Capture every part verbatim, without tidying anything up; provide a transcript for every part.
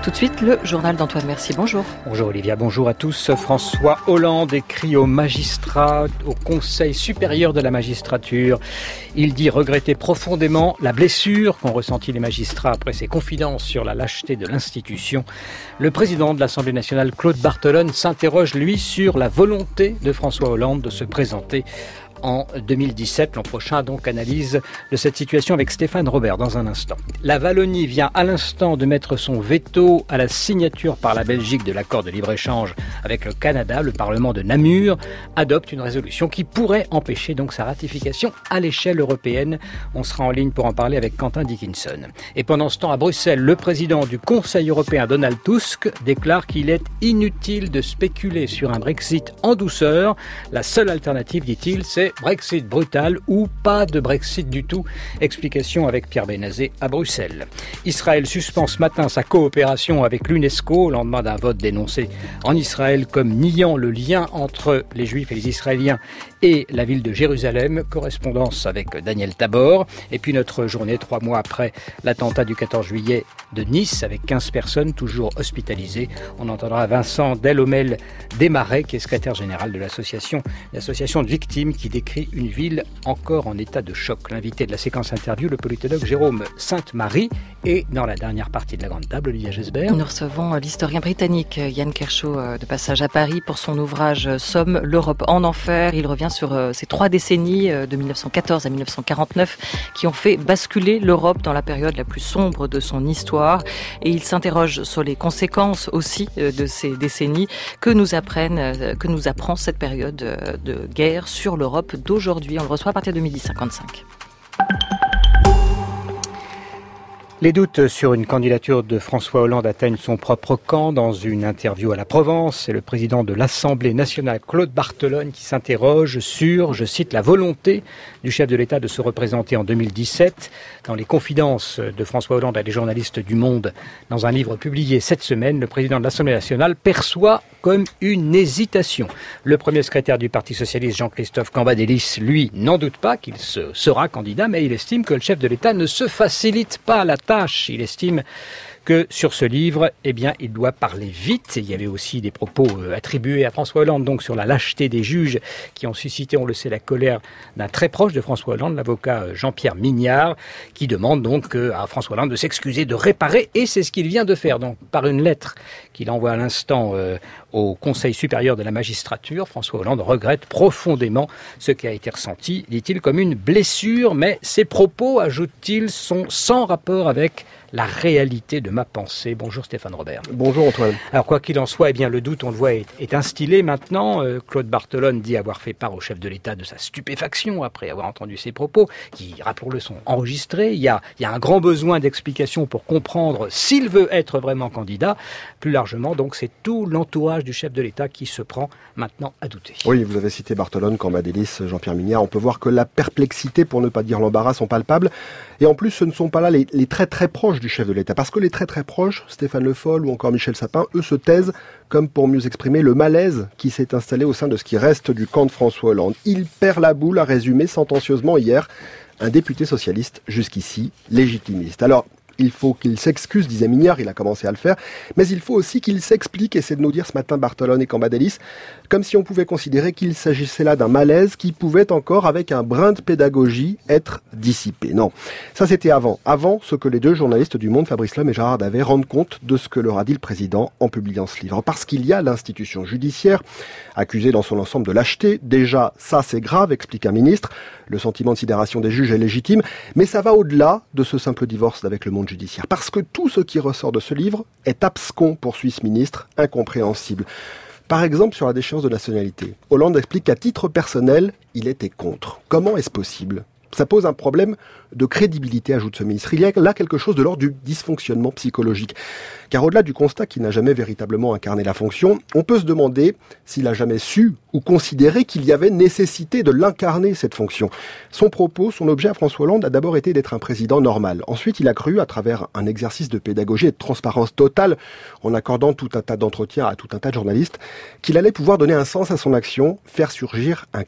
Tout de suite, le journal d'Antoine Mercier. Bonjour. Bonjour Olivia, bonjour à tous. François Hollande écrit aux magistrats, au Conseil supérieur de la magistrature. Il dit regretter profondément la blessure qu'ont ressentie les magistrats après ses confidences sur la lâcheté de l'institution. Le président de l'Assemblée nationale, Claude Barthelone, s'interroge, lui, sur la volonté de François Hollande de se présenter en deux mille dix-sept. L'an prochain, donc, analyse de cette situation avec Stéphane Robert dans un instant. La Wallonie vient à l'instant de mettre son veto à la signature par la Belgique de l'accord de libre-échange avec le Canada. Le Parlement de Namur adopte une résolution qui pourrait empêcher donc sa ratification à l'échelle européenne. On sera en ligne pour en parler avec Quentin Dickinson. Et pendant ce temps, à Bruxelles, le président du Conseil européen, Donald Tusk, déclare qu'il est inutile de spéculer sur un Brexit en douceur. La seule alternative, dit-il, c'est Brexit brutal ou pas de Brexit du tout. Explication avec Pierre Benazé à Bruxelles. Israël suspend ce matin sa coopération avec l'UNESCO au lendemain d'un vote dénoncé en Israël comme niant le lien entre les Juifs et les Israéliens et la ville de Jérusalem. Correspondance avec Daniel Tabor. Et puis notre journée, trois mois après l'attentat du quatorze juillet de Nice, avec quinze personnes toujours hospitalisées. On entendra Vincent Delhommel Desmarais, qui est secrétaire général de l'association, l'association de victimes qui décrit une ville encore en état de choc. L'invité de la séquence interview, le politologue Jérôme Sainte-Marie. Et dans la dernière partie de la grande table, Olivia Gesbert. Nous recevons l'historien britannique Yann Kershaw de passage à Paris pour son ouvrage Somme, l'Europe en enfer. Il revient sur ces trois décennies de mille neuf cent quatorze à mille neuf cent quarante-neuf qui ont fait basculer l'Europe dans la période la plus sombre de son histoire. Et il s'interroge sur les conséquences aussi de ces décennies que nous apprennent, que nous apprend cette période de guerre sur l'Europe d'aujourd'hui. On le reçoit à partir de midi cinquante-cinq. Les doutes sur une candidature de François Hollande atteignent son propre camp. Dans une interview à la Provence, c'est le président de l'Assemblée nationale, Claude Barthelone, qui s'interroge sur, je cite, la volonté du chef de l'État de se représenter en deux mille dix-sept. Dans les confidences de François Hollande à des journalistes du Monde, dans un livre publié cette semaine, le président de l'Assemblée nationale perçoit comme une hésitation. Le premier secrétaire du Parti socialiste, Jean-Christophe Cambadélis, lui, n'en doute pas qu'il se sera candidat, mais il estime que le chef de l'État ne se facilite pas la tâche. Il estime que sur ce livre, eh bien, il doit parler vite. Et il y avait aussi des propos euh, attribués à François Hollande, donc sur la lâcheté des juges qui ont suscité, on le sait, la colère d'un très proche de François Hollande, l'avocat Jean-Pierre Mignard, qui demande donc euh, à François Hollande de s'excuser, de réparer, et c'est ce qu'il vient de faire. Donc, par une lettre qu'il envoie à l'instant euh, au Conseil supérieur de la magistrature, François Hollande regrette profondément ce qui a été ressenti, dit-il, comme une blessure, mais ses propos, ajoute-t-il, sont sans rapport avec la réalité de ma pensée. Bonjour Stéphane Robert. Bonjour Antoine. Alors quoi qu'il en soit, eh bien le doute, on le voit, est, est instillé maintenant. Euh, Claude Barthelone dit avoir fait part au chef de l'État de sa stupéfaction après avoir entendu ses propos, qui, rappelons-le, sont enregistrés. Il y a, il y a un grand besoin d'explication pour comprendre s'il veut être vraiment candidat. Plus largement, donc, c'est tout l'entourage du chef de l'État qui se prend maintenant à douter. Oui, vous avez cité Barthelone, Cambadélis, Jean-Pierre Mignard. On peut voir que la perplexité, pour ne pas dire l'embarras, sont palpables. Et en plus, ce ne sont pas là les, les très très proches du chef de l'État. Parce que les très très proches, Stéphane Le Foll ou encore Michel Sapin, eux se taisent comme pour mieux exprimer le malaise qui s'est installé au sein de ce qui reste du camp de François Hollande. Il perd la boule, a résumé sentencieusement hier un député socialiste, jusqu'ici légitimiste. Alors, il faut qu'il s'excuse, disait Mignard, il a commencé à le faire, mais il faut aussi qu'il s'explique, et c'est de nous dire ce matin Barthelone et Cambadélis, comme si on pouvait considérer qu'il s'agissait là d'un malaise qui pouvait encore, avec un brin de pédagogie, être dissipé. Non, ça c'était avant. Avant ce que les deux journalistes du Monde, Fabrice Lhomme et Gérard Davet, rendent compte de ce que leur a dit le président en publiant ce livre. Parce qu'il y a l'institution judiciaire, accusée dans son ensemble de lâcheté. Déjà, ça c'est grave, explique un ministre. Le sentiment de sidération des juges est légitime, mais ça va au-delà de ce simple divorce avec le monde judiciaire. Parce que tout ce qui ressort de ce livre est abscon, poursuit ce ministre, incompréhensible. Par exemple, sur la déchéance de nationalité, Hollande explique qu'à titre personnel, il était contre. Comment est-ce possible ? Ça pose un problème de crédibilité, ajoute ce ministre. Il y a là quelque chose de l'ordre du dysfonctionnement psychologique. Car au-delà du constat qu'il n'a jamais véritablement incarné la fonction, on peut se demander s'il a jamais su ou considéré qu'il y avait nécessité de l'incarner, cette fonction. Son propos, son objet à François Hollande a d'abord été d'être un président normal. Ensuite, il a cru, à travers un exercice de pédagogie et de transparence totale, en accordant tout un tas d'entretiens à tout un tas de journalistes, qu'il allait pouvoir donner un sens à son action, faire surgir un cap.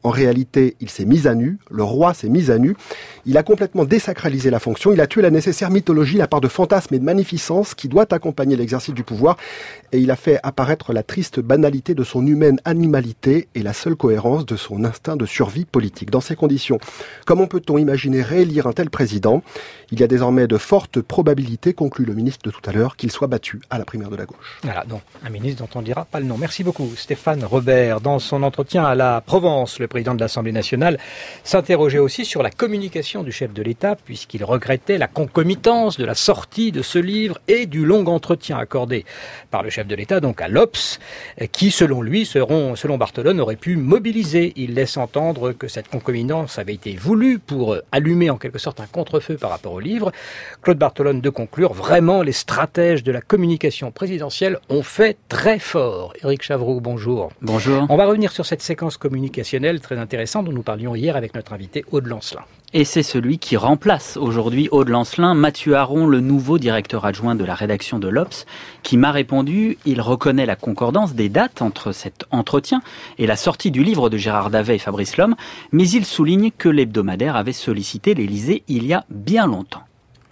En réalité, il s'est mis à nu, le roi s'est mis à nu, il a complètement désacralisé la fonction, il a tué la nécessaire mythologie, la part de fantasme et de magnificence qui doit accompagner l'exercice du pouvoir, et il a fait apparaître la triste banalité de son humaine animalité et la seule cohérence de son instinct de survie politique. Dans ces conditions, comment peut-on imaginer réélire un tel président ? Il y a désormais de fortes probabilités, conclut le ministre de tout à l'heure, qu'il soit battu à la primaire de la gauche. Voilà, donc un ministre dont on ne dira pas le nom. Merci beaucoup Stéphane Robert. Dans son entretien à la Provence, le président de l'Assemblée nationale s'interrogeait aussi sur la communication du chef de l'État, puisqu'il regrettait la concomitance de la sortie de ce livre et du long entretien accordé par le chef de l'État, donc à l'Obs, qui, selon lui, seront, selon Barthelone, aurait pu mobiliser. Il laisse entendre que cette concomitance avait été voulue pour allumer en quelque sorte un contre-feu par rapport au livre. Claude Barthelone de conclure, vraiment les stratèges de la communication présidentielle ont fait très fort. Éric Chavroux, bonjour. Bonjour. On va revenir sur cette séquence communicationnelle très intéressante dont nous parlions hier avec notre invité Aude Lancelin. Et c'est celui qui remplace aujourd'hui Aude Lancelin, Mathieu Aron, le nouveau directeur adjoint de la rédaction de l'Obs, qui m'a répondu, il reconnaît la concordance des dates entre cet entretien et la sortie du livre de Gérard Davet et Fabrice Lhomme, mais il souligne que l'hebdomadaire avait sollicité l'Élysée il y a bien longtemps.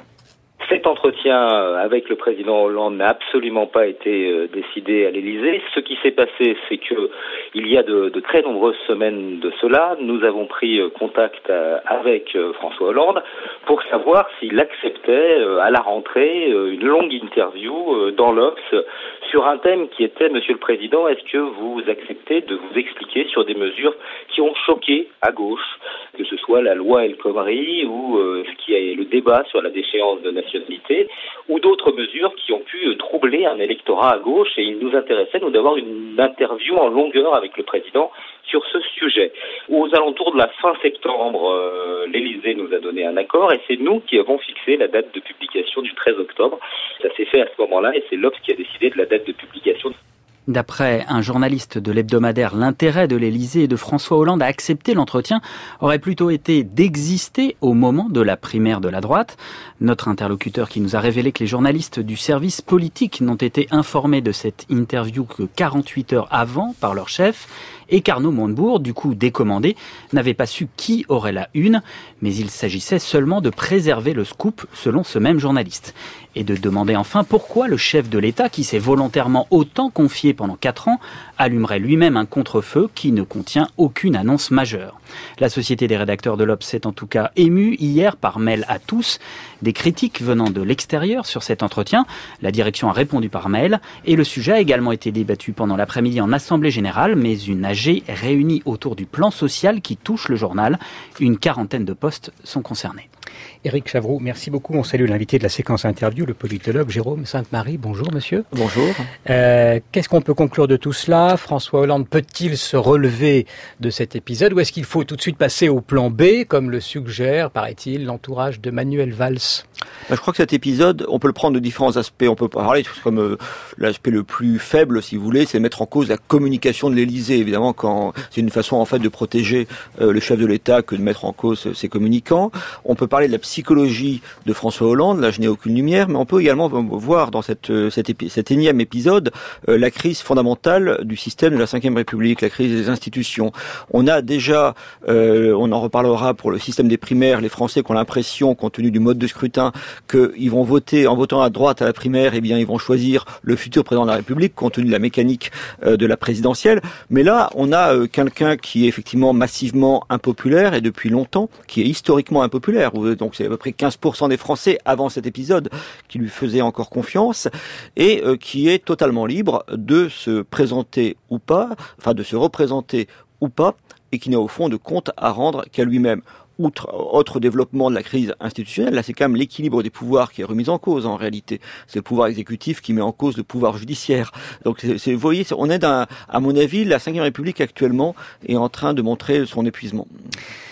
Cet entretien avec le président Hollande n'a absolument pas été décidé à l'Élysée. Ce qui s'est passé, c'est que il y a de, de très nombreuses semaines de cela, nous avons pris contact avec François Hollande pour savoir s'il acceptait à la rentrée une longue interview dans l'Obs sur un thème qui était, Monsieur le Président, est-ce que vous acceptez de vous expliquer sur des mesures qui ont choqué à gauche, que ce soit la loi El Khomri ou euh, ce qui est le débat sur la déchéance de nationalité, ou d'autres mesures qui ont pu troubler un électorat à gauche, et il nous intéressait, nous, d'avoir une interview en longueur avec le président sur ce sujet. Aux alentours de la fin septembre, euh, l'Élysée nous a donné un accord, et c'est nous qui avons fixé la date de publication du treize octobre. Ça s'est fait à ce moment-là, et c'est l'Obs qui a décidé de la date de publication. D'après un journaliste de l'hebdomadaire, l'intérêt de l'Élysée et de François Hollande à accepter l'entretien aurait plutôt été d'exister au moment de la primaire de la droite. Notre interlocuteur qui nous a révélé que les journalistes du service politique n'ont été informés de cette interview que quarante-huit heures avant par leur chef, et qu'Arnaud Montebourg, du coup décommandé, n'avait pas su qui aurait la une, mais il s'agissait seulement de préserver le scoop selon ce même journaliste. Et de demander enfin pourquoi le chef de l'État, qui s'est volontairement autant confié pendant quatre ans, allumerait lui-même un contre-feu qui ne contient aucune annonce majeure. La Société des rédacteurs de l'Obs s'est en tout cas émue hier par mail à tous, des critiques venant de l'extérieur sur cet entretien. La direction a répondu par mail et le sujet a également été débattu pendant l'après-midi en Assemblée générale, mais une A G réunie autour du plan social qui touche le journal. Une quarantaine de postes sont concernés. Éric Chavroux, merci beaucoup. On salue l'invité de la séquence interview, le politologue Jérôme Sainte-Marie. Bonjour monsieur. Bonjour. Euh, qu'est-ce qu'on peut conclure de tout cela ? François Hollande peut-il se relever de cet épisode ou est-ce qu'il faut tout de suite passer au plan B, comme le suggère, paraît-il, l'entourage de Manuel Valls ? Je crois que cet épisode, on peut le prendre de différents aspects. On peut parler comme euh, l'aspect le plus faible, si vous voulez, c'est mettre en cause la communication de l'Élysée. Évidemment, quand c'est une façon en fait de protéger euh, le chef de l'État que de mettre en cause ses communicants. On peut parler de la psychologie de François Hollande. Là, je n'ai aucune lumière, mais on peut également voir dans cette, cet, épi- cet énième épisode euh, la crise fondamentale du système de la cinquième République, la crise des institutions. On a déjà, euh, on en reparlera pour le système des primaires, les Français qui ont l'impression, compte tenu du mode de scrutin, qu'ils vont voter, en votant à droite à la primaire, eh bien, ils vont choisir le futur président de la République, compte tenu de la mécanique euh, de la présidentielle. Mais là, on a euh, quelqu'un qui est effectivement massivement impopulaire, et depuis longtemps, qui est historiquement impopulaire. Donc, c'est à peu près quinze pour cent des Français, avant cet épisode, qui lui faisaient encore confiance, et euh, qui est totalement libre de se présenter ou pas, enfin, de se représenter ou pas, et qui n'a au fond de compte à rendre qu'à lui-même. Outre autre développement de la crise institutionnelle, là c'est quand même l'équilibre des pouvoirs qui est remis en cause en réalité. C'est le pouvoir exécutif qui met en cause le pouvoir judiciaire. Donc c'est, c'est, vous voyez, on est dans, à mon avis, la cinquième République actuellement est en train de montrer son épuisement.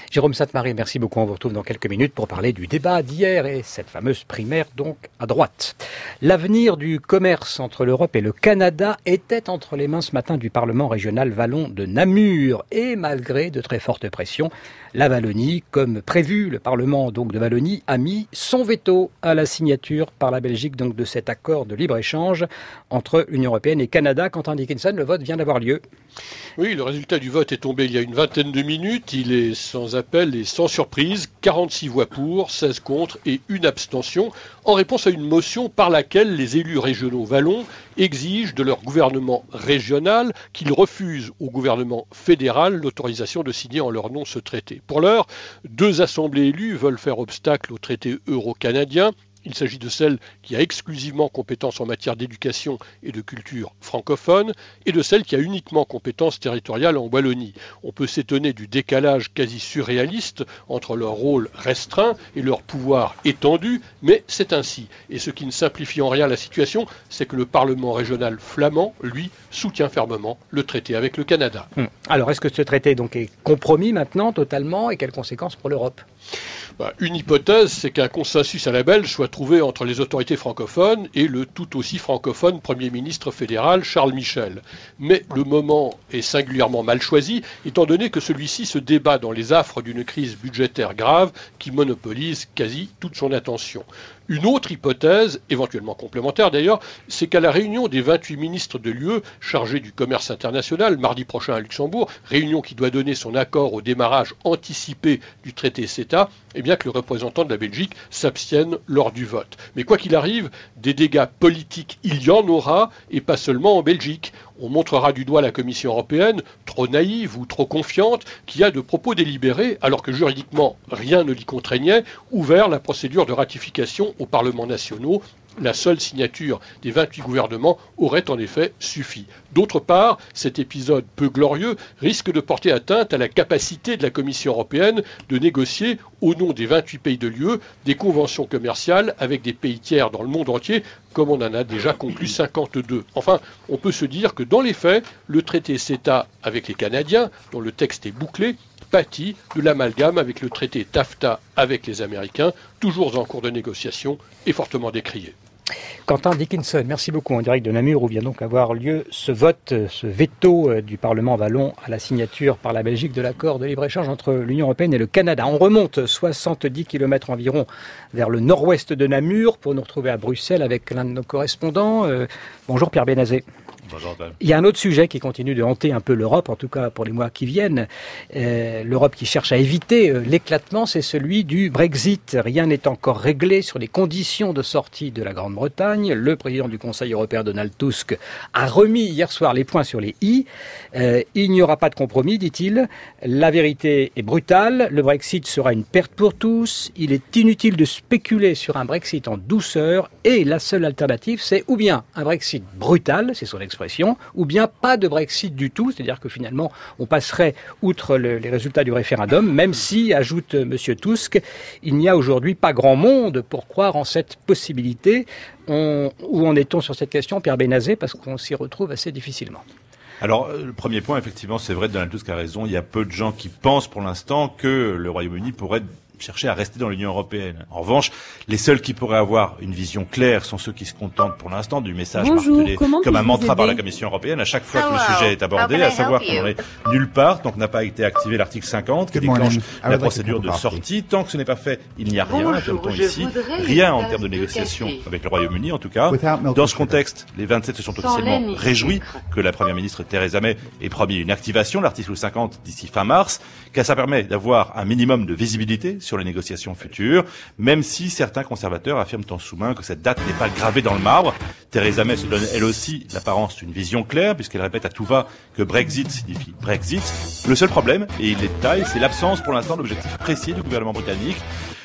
Jérôme Sainte-Marie, merci beaucoup. On vous retrouve dans quelques minutes pour parler du débat d'hier et cette fameuse primaire donc à droite. L'avenir du commerce entre l'Europe et le Canada était entre les mains ce matin du Parlement régional wallon de Namur. Et malgré de très fortes pressions, la Wallonie, comme prévu, le Parlement donc de Wallonie a mis son veto à la signature par la Belgique donc de cet accord de libre-échange entre l'Union européenne et Canada. Quentin Dickinson, le vote vient d'avoir lieu. Oui, le résultat du vote est tombé il y a une vingtaine de minutes. Il est sans appel et sans surprise. quarante-six voix pour, seize contre et une abstention, en réponse à une motion par laquelle les élus régionaux wallons exigent de leur gouvernement régional qu'il refuse au gouvernement fédéral l'autorisation de signer en leur nom ce traité. Pour l'heure, deux assemblées élues veulent faire obstacle au traité euro-canadien. Il s'agit de celle qui a exclusivement compétence en matière d'éducation et de culture francophone et de celle qui a uniquement compétence territoriale en Wallonie. On peut s'étonner du décalage quasi surréaliste entre leur rôle restreint et leur pouvoir étendu, mais c'est ainsi. Et ce qui ne simplifie en rien la situation, c'est que le Parlement régional flamand, lui, soutient fermement le traité avec le Canada. Hum. Alors, est-ce que ce traité donc est compromis maintenant totalement et quelles conséquences pour l'Europe ? Bah, une hypothèse, c'est qu'un consensus à la belge soit trouvé entre les autorités francophones et le tout aussi francophone Premier ministre fédéral Charles Michel. Mais le moment est singulièrement mal choisi, étant donné que celui-ci se débat dans les affres d'une crise budgétaire grave qui monopolise quasi toute son attention. Une autre hypothèse, éventuellement complémentaire d'ailleurs, c'est qu'à la réunion des vingt-huit ministres de l'U E chargés du commerce international, mardi prochain à Luxembourg, réunion qui doit donner son accord au démarrage anticipé du traité CETA, eh bien que le représentant de la Belgique s'abstienne lors du vote. Mais quoi qu'il arrive, des dégâts politiques, il y en aura, et pas seulement en Belgique. On montrera du doigt la Commission européenne, trop naïve ou trop confiante, qui a de propos délibérés, alors que juridiquement rien ne l'y contraignait, ouvert la procédure de ratification aux parlements nationaux. La seule signature des vingt-huit gouvernements aurait en effet suffi. D'autre part, cet épisode peu glorieux risque de porter atteinte à la capacité de la Commission européenne de négocier, au nom des vingt-huit pays de l'U E, des conventions commerciales avec des pays tiers dans le monde entier, comme on en a déjà conclu cinquante-deux. Enfin, on peut se dire que dans les faits, le traité CETA avec les Canadiens, dont le texte est bouclé, pâtit de l'amalgame avec le traité TAFTA avec les Américains, toujours en cours de négociation et fortement décrié. Quentin Dickinson, merci beaucoup. En direct de Namur où vient donc avoir lieu ce vote, ce veto du Parlement wallon à la signature par la Belgique de l'accord de libre-échange entre l'Union européenne et le Canada. On remonte soixante-dix kilomètres environ vers le nord-ouest de Namur pour nous retrouver à Bruxelles avec l'un de nos correspondants. Euh, bonjour Pierre Bénazé. Bonjour, il y a un autre sujet qui continue de hanter un peu l'Europe, en tout cas pour les mois qui viennent. Euh, L'Europe qui cherche à éviter euh, l'éclatement, c'est celui du Brexit. Rien n'est encore réglé sur les conditions de sortie de la Grande-Bretagne. Le président du Conseil européen, Donald Tusk, a remis hier soir les points sur les i. Euh, il n'y aura pas de compromis, dit-il. La vérité est brutale. Le Brexit sera une perte pour tous. Il est inutile de spéculer sur un Brexit en douceur. Et la seule alternative, c'est ou bien un Brexit brutal, c'est son expression, ou bien pas de Brexit du tout, c'est-à-dire que finalement on passerait outre le, les résultats du référendum, même si, ajoute M. Tusk, il n'y a aujourd'hui pas grand monde pour croire en cette possibilité. On, où en est-on sur cette question, Pierre Bénazé, parce qu'on s'y retrouve assez difficilement? Alors, le premier point, effectivement, c'est vrai, Donald Tusk a raison, il y a peu de gens qui pensent pour l'instant que le Royaume-Uni pourrait chercher à rester dans l'Union européenne. En revanche, les seuls qui pourraient avoir une vision claire sont ceux qui se contentent pour l'instant du message Bonjour, martelé comme un mantra aider? par la Commission européenne à chaque fois que le sujet est abordé, à savoir qu'on n'en est nulle part, tant que n'a pas été activé l'article cinquante qui déclenche la procédure de sortie. Tant que ce n'est pas fait, il n'y a rien, affirme-t-on ici, rien en termes de négociation avec le Royaume-Uni en tout cas. Dans ce contexte, les vingt-sept se sont officiellement réjouis que la Première ministre Theresa May ait promis une activation de l'article cinquante d'ici fin mars, car ça permet d'avoir un minimum de visibilité sur les négociations futures. Même si certains conservateurs affirment en sous-main que cette date n'est pas gravée dans le marbre. Theresa May se donne elle aussi l'apparence d'une vision claire, puisqu'elle répète à tout va que Brexit signifie Brexit. Le seul problème, et il est de taille, c'est l'absence pour l'instant d'objectifs précis du gouvernement britannique.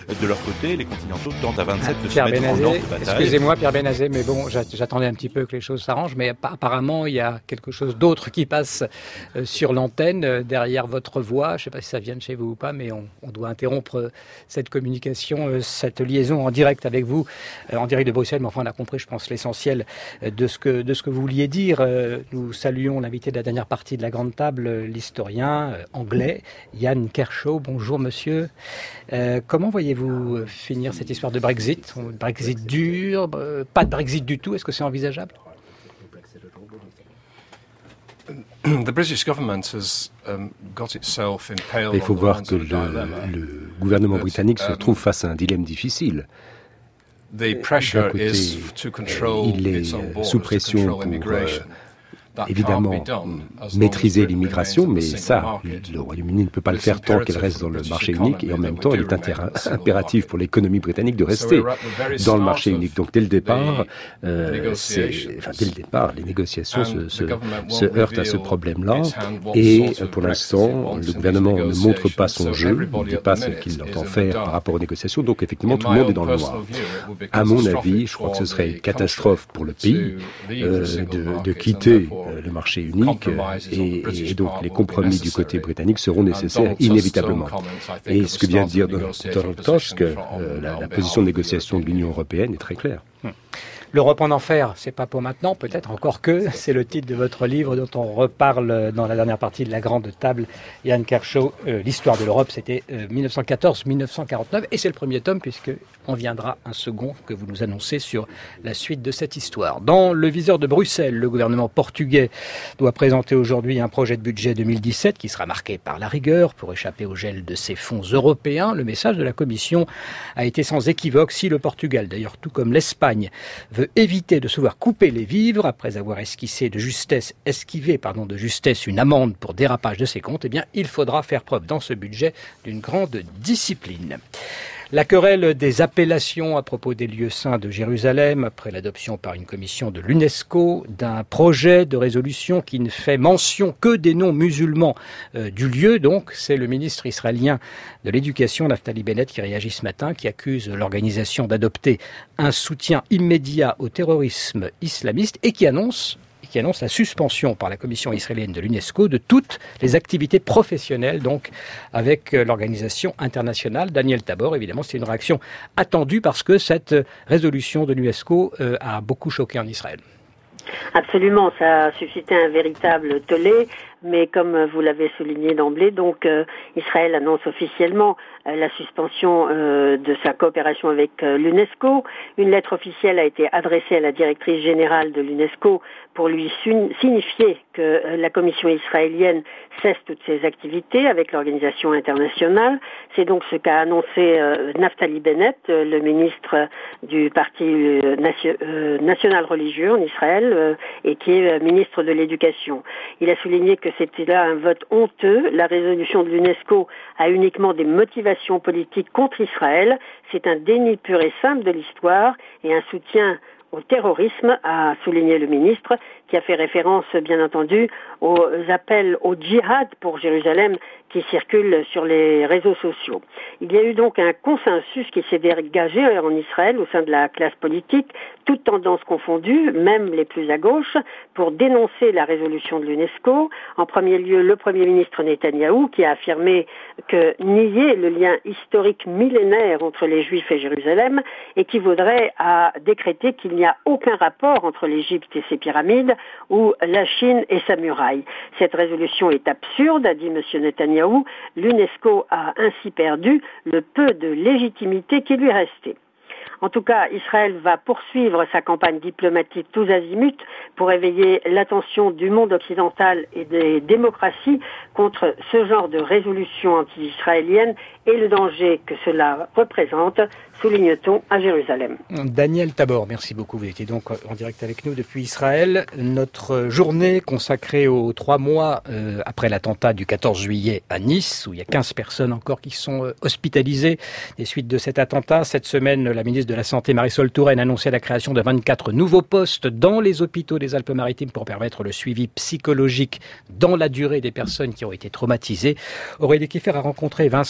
De leur côté, les continentaux tentent à vingt-sept de Pierre se mettre Benazet, en ordre de bataille. Excusez-moi Pierre Benazet, mais bon, j'attendais un petit peu que les choses s'arrangent, mais apparemment il y a quelque chose d'autre qui passe sur l'antenne, derrière votre voix. Je ne sais pas si ça vient de chez vous ou pas, mais on, on doit interrompre cette communication, cette liaison en direct avec vous, en direct de Bruxelles, mais enfin on a compris, je pense, l'essentiel de ce que, de ce que vous vouliez dire. Nous saluons l'invité de la dernière partie de la grande table, l'historien anglais, Yann Kershaw. Bonjour monsieur. Euh, comment voyez-vous finir cette histoire de Brexit ? Brexit dur, euh, pas de Brexit du tout, est-ce que c'est envisageable ? Il faut voir que le, le gouvernement britannique se trouve face à un dilemme difficile. D'un côté, il est sous pression pour euh, évidemment maîtriser l'immigration, mais ça, le Royaume-Uni ne peut pas le faire tant qu'elle reste dans le marché unique, et en même temps, il est impératif pour l'économie britannique de rester dans le marché unique. Donc dès le départ, euh, c'est, enfin, dès le départ, les négociations se, se, se heurtent à ce problème-là, et pour l'instant, le gouvernement ne montre pas son jeu, il ne dit pas ce qu'il entend faire par rapport aux négociations, donc effectivement, tout le monde est dans le noir. À mon avis, je crois que ce serait une catastrophe pour le pays euh, de, de quitter le marché unique, et, et donc les compromis du côté britannique seront nécessaires inévitablement. Et ce que vient de dire Donald Tusk, euh, la, la position de négociation de l'Union européenne est très claire. L'Europe en enfer, c'est pas pour maintenant, peut-être encore que, c'est le titre de votre livre dont on reparle dans la dernière partie de la grande table. Yann Kershaw, euh, l'histoire de l'Europe, c'était euh, mille neuf cent quatorze mille neuf cent quarante-neuf, et c'est le premier tome puisque on viendra un second que vous nous annoncez sur la suite de cette histoire. Dans le viseur de Bruxelles, le gouvernement portugais doit présenter aujourd'hui un projet de budget deux mille dix-sept qui sera marqué par la rigueur pour échapper au gel de ses fonds européens. Le message de la Commission a été sans équivoque. Si le Portugal, d'ailleurs tout comme l'Espagne, veut éviter de se voir couper les vivres après avoir esquissé de justesse, esquivé pardon, de justesse une amende pour dérapage de ses comptes, eh bien, il faudra faire preuve dans ce budget d'une grande discipline. La querelle des appellations à propos des lieux saints de Jérusalem, après l'adoption par une commission de l'UNESCO d'un projet de résolution qui ne fait mention que des noms musulmans euh, du lieu. Donc, c'est le ministre israélien de l'Éducation, Naftali Bennett, qui réagit ce matin, qui accuse l'organisation d'adopter un soutien immédiat au terrorisme islamiste et qui annonce qui annonce la suspension par la commission israélienne de l'UNESCO de toutes les activités professionnelles, donc avec l'organisation internationale. Daniel Tabor, évidemment, c'est une réaction attendue parce que cette résolution de l'UNESCO euh, a beaucoup choqué en Israël. Absolument, ça a suscité un véritable tollé, mais comme vous l'avez souligné d'emblée, donc euh, Israël annonce officiellement euh, la suspension euh, de sa coopération avec euh, l'UNESCO. Une lettre officielle a été adressée à la directrice générale de l'UNESCO pour lui signifier que euh, la commission israélienne cesse toutes ses activités avec l'organisation internationale. C'est donc ce qu'a annoncé euh, Naftali Bennett, euh, le ministre du parti euh, nation, euh, national religieux en Israël, euh, et qui est euh, ministre de l'Éducation. Il a souligné que c'était là un vote honteux. La résolution de l'UNESCO a uniquement des motivations politiques contre Israël. C'est un déni pur et simple de l'histoire et un soutien au terrorisme, a souligné le ministre, qui a fait référence, bien entendu, aux appels au djihad pour Jérusalem qui circulent sur les réseaux sociaux. Il y a eu donc un consensus qui s'est dégagé en Israël au sein de la classe politique, toutes tendances confondues, même les plus à gauche, pour dénoncer la résolution de l'UNESCO. En premier lieu, le Premier ministre Netanyahou, qui a affirmé que nier le lien historique millénaire entre les Juifs et Jérusalem équivaudrait à décréter qu'il n'y a aucun rapport entre l'Égypte et ses pyramides ou la Chine et sa muraille. Cette résolution est absurde, a dit M. Netanyahou. L'UNESCO a ainsi perdu le peu de légitimité qui lui restait. En tout cas, Israël va poursuivre sa campagne diplomatique tous azimuts pour éveiller l'attention du monde occidental et des démocraties contre ce genre de résolution anti-israélienne et le danger que cela représente, souligne-t-on à Jérusalem. Daniel Tabor, merci beaucoup. Vous étiez donc en direct avec nous depuis Israël. Notre journée consacrée aux trois mois euh, après l'attentat du quatorze juillet à Nice, où il y a quinze personnes encore qui sont euh, hospitalisées des suites de cet attentat. Cette semaine, la ministre de la Santé, Marisol Touraine, annonçait la création de vingt-quatre nouveaux postes dans les hôpitaux des Alpes-Maritimes pour permettre le suivi psychologique dans la durée des personnes qui ont été traumatisées. Aurélie Kiefer a rencontré Vincent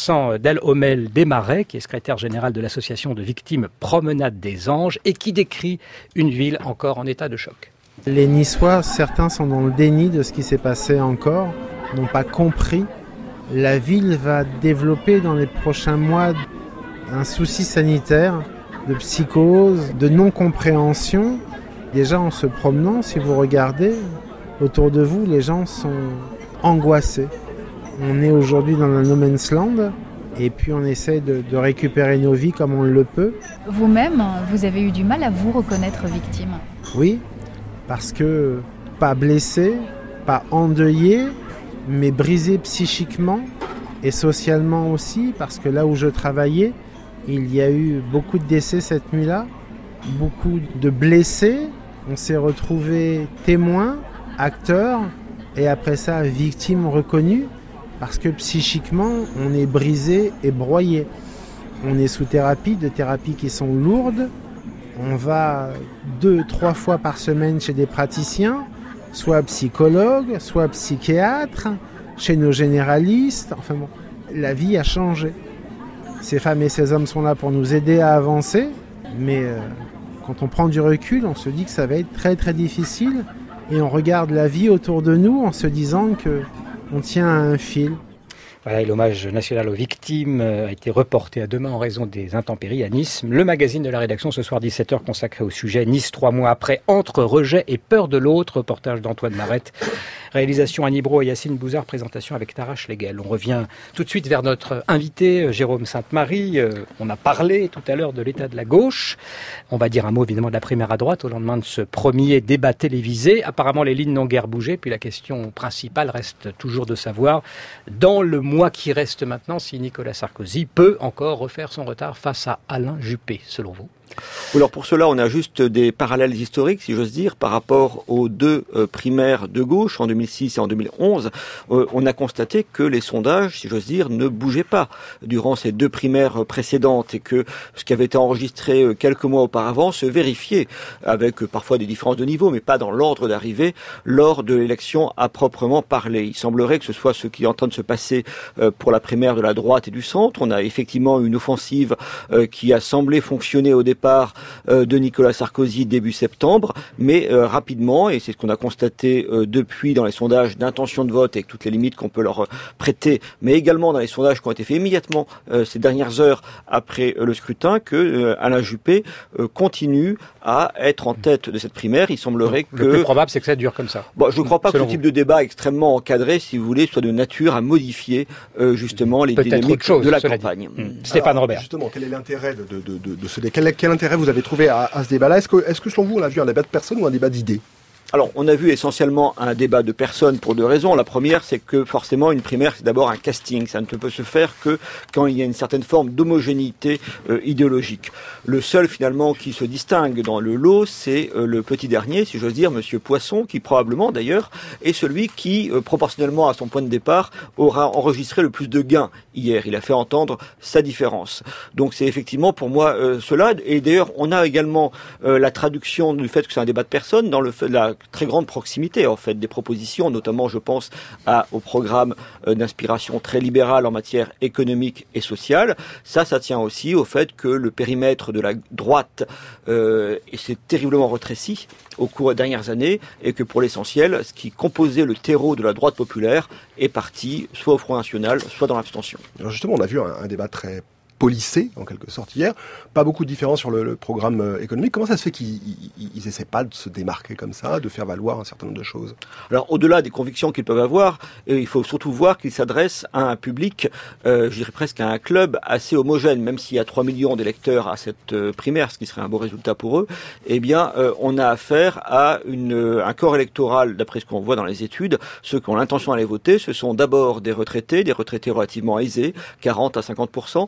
Delhomel Desmarais, qui est secrétaire général de l'association de victimes Promenade des Anges et qui décrit une ville encore en état de choc. Les Niçois, certains sont dans le déni de ce qui s'est passé encore, n'ont pas compris. La ville va développer dans les prochains mois un souci sanitaire, de psychose, de non-compréhension. Déjà en se promenant, si vous regardez autour de vous, les gens sont angoissés. On est aujourd'hui dans un no man's land et puis on essaie de, de récupérer nos vies comme on le peut. Vous-même, vous avez eu du mal à vous reconnaître victime? Oui, parce que pas blessé, pas endeuillé, mais brisé psychiquement et socialement aussi, parce que là où je travaillais, il y a eu beaucoup de décès cette nuit-là, beaucoup de blessés. On s'est retrouvés témoins, acteurs, et après ça, victimes reconnues, parce que psychiquement, on est brisé et broyé. On est sous thérapie, de thérapies qui sont lourdes. On va deux, trois fois par semaine chez des praticiens, soit psychologues, soit psychiatres, chez nos généralistes. Enfin bon, la vie a changé. Ces femmes et ces hommes sont là pour nous aider à avancer, mais euh, quand on prend du recul, on se dit que ça va être très très difficile et on regarde la vie autour de nous en se disant qu'on tient à un fil. Voilà, et l'hommage national aux victimes a été reporté à demain en raison des intempéries à Nice. Le magazine de la rédaction ce soir dix-sept heures consacré au sujet Nice trois mois après, entre rejet et peur de l'autre, reportage d'Antoine Marette. Réalisation Annie Brault et Yacine Bouzard, présentation avec Tara Schlegel. On revient tout de suite vers notre invité, Jérôme Sainte-Marie. On a parlé tout à l'heure de l'état de la gauche. On va dire un mot évidemment de la primaire à droite au lendemain de ce premier débat télévisé. Apparemment les lignes n'ont guère bougé, puis la question principale reste toujours de savoir, dans le mois qui reste maintenant, si Nicolas Sarkozy peut encore refaire son retard face à Alain Juppé, selon vous? Alors pour cela, on a juste des parallèles historiques, si j'ose dire, par rapport aux deux euh, primaires de gauche en deux mille six et en deux mille onze. Euh, on a constaté que les sondages, si j'ose dire, ne bougeaient pas durant ces deux primaires précédentes et que ce qui avait été enregistré euh, quelques mois auparavant se vérifiait avec euh, parfois des différences de niveau, mais pas dans l'ordre d'arrivée lors de l'élection à proprement parler. Il semblerait que ce soit ce qui est en train de se passer euh, pour la primaire de la droite et du centre. On a effectivement une offensive euh, qui a semblé fonctionner au départ de Nicolas Sarkozy début septembre, mais euh, rapidement, et c'est ce qu'on a constaté euh, depuis dans les sondages d'intention de vote avec toutes les limites qu'on peut leur euh, prêter, mais également dans les sondages qui ont été faits immédiatement euh, ces dernières heures après euh, le scrutin, que euh, Alain Juppé euh, continue à être en tête de cette primaire. Il semblerait le que... Le plus probable, c'est que ça dure comme ça. Bon, je ne crois pas que ce type vous. de débat extrêmement encadré, si vous voulez, soit de nature à modifier euh, justement les Peut-être dynamiques chose, de la cela campagne. Mmh. Stéphane Alors, Robert. Justement, quel est l'intérêt de, de, de, de, de ce débat? quel, quel intérêt vous avez trouvé à, à ce débat-là? Est-ce que, est-ce que selon vous, on a vu un débat de personnes ou un débat d'idées? Alors, on a vu essentiellement un débat de personnes pour deux raisons. La première, c'est que forcément, une primaire, c'est d'abord un casting. Ça ne peut se faire que quand il y a une certaine forme d'homogénéité euh, idéologique. Le seul, finalement, qui se distingue dans le lot, c'est euh, le petit dernier, si j'ose dire, Monsieur Poisson, qui probablement, d'ailleurs, est celui qui, euh, proportionnellement à son point de départ, aura enregistré le plus de gains hier. Il a fait entendre sa différence. Donc, c'est effectivement, pour moi, euh, cela. Et d'ailleurs, on a également euh, la traduction du fait que c'est un débat de personnes dans le fait de la très grande proximité en fait des propositions, notamment je pense à, au programme euh, d'inspiration très libéral en matière économique et sociale. Ça, ça tient aussi au fait que le périmètre de la droite euh, s'est terriblement rétréci au cours des dernières années et que pour l'essentiel, ce qui composait le terreau de la droite populaire est parti soit au Front National, soit dans l'abstention. Alors justement, on a vu un, un débat très policé, en quelque sorte, hier. Pas beaucoup de différence sur le, le programme euh, économique. Comment ça se fait qu'ils n'essaient pas de se démarquer comme ça, de faire valoir un certain nombre de choses? Alors, au-delà des convictions qu'ils peuvent avoir, euh, il faut surtout voir qu'ils s'adressent à un public, euh, je dirais presque à un club assez homogène, même s'il y a trois millions d'électeurs à cette euh, primaire, ce qui serait un beau résultat pour eux. Eh bien, euh, on a affaire à une, euh, un corps électoral, d'après ce qu'on voit dans les études. Ceux qui ont l'intention d'aller voter, ce sont d'abord des retraités, des retraités relativement aisés, quarante à cinquante pour cent du corps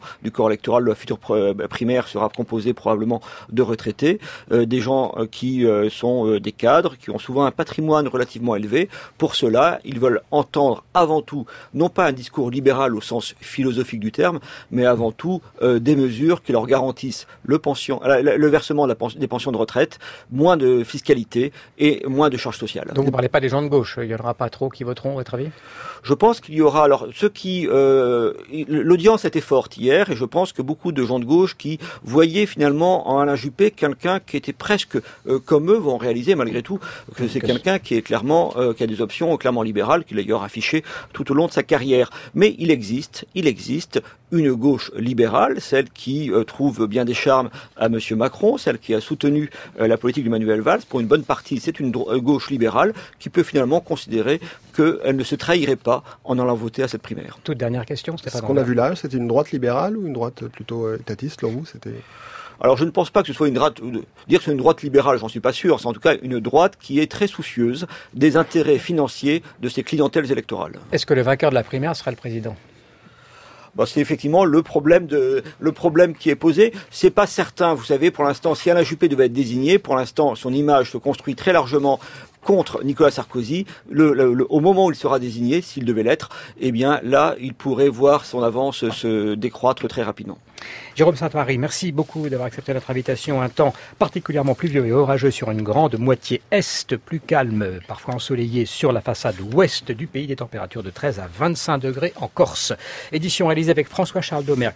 corps électoral de la future primaire sera composé probablement de retraités, euh, des gens euh, qui euh, sont euh, des cadres, qui ont souvent un patrimoine relativement élevé. Pour cela, ils veulent entendre avant tout, non pas un discours libéral au sens philosophique du terme, mais avant tout euh, des mesures qui leur garantissent le, pension, le versement de la pension, des pensions de retraite, moins de fiscalité et moins de charges sociales. Donc vous ne parlez pas des gens de gauche, il n'y en aura pas trop qui voteront, à votre avis ? Je pense qu'il y aura, alors, ceux qui, euh, l'audience était forte hier, et je pense que beaucoup de gens de gauche qui voyaient finalement en Alain Juppé quelqu'un qui était presque euh, comme eux vont réaliser malgré tout que c'est quelqu'un qui est clairement, euh, qui a des options clairement libérales, qu'il a d'ailleurs affiché tout au long de sa carrière. Mais il existe, il existe une gauche libérale, celle qui euh, trouve bien des charmes à Monsieur Macron, celle qui a soutenu euh, la politique de Manuel Valls. Pour une bonne partie, c'est une dro- gauche libérale qui peut finalement considérer qu'elle ne se trahirait pas en allant voter à cette primaire. Toute dernière question, c'était Ce qu'on a vu là, c'était une droite libérale ou une droite plutôt étatiste, selon vous, c'était... Alors je ne pense pas que ce soit une droite, dire que c'est une droite libérale, j'en suis pas sûr, c'est en tout cas une droite qui est très soucieuse des intérêts financiers de ses clientèles électorales. Est-ce que le vainqueur de la primaire sera le président ? Bon, c'est effectivement le problème de le problème qui est posé. C'est pas certain, vous savez, pour l'instant, si Alain Juppé devait être désigné, pour l'instant, son image se construit très largement contre Nicolas Sarkozy. Le, le, le, au moment où il sera désigné, s'il devait l'être, eh bien là, il pourrait voir son avance se décroître très rapidement. Jérôme Sainte-Marie, merci beaucoup d'avoir accepté notre invitation. Un temps particulièrement pluvieux et orageux sur une grande moitié est, plus calme, parfois ensoleillé sur la façade ouest du pays, des températures de treize à vingt-cinq degrés en Corse. Édition réalisée avec François-Charles Domergue.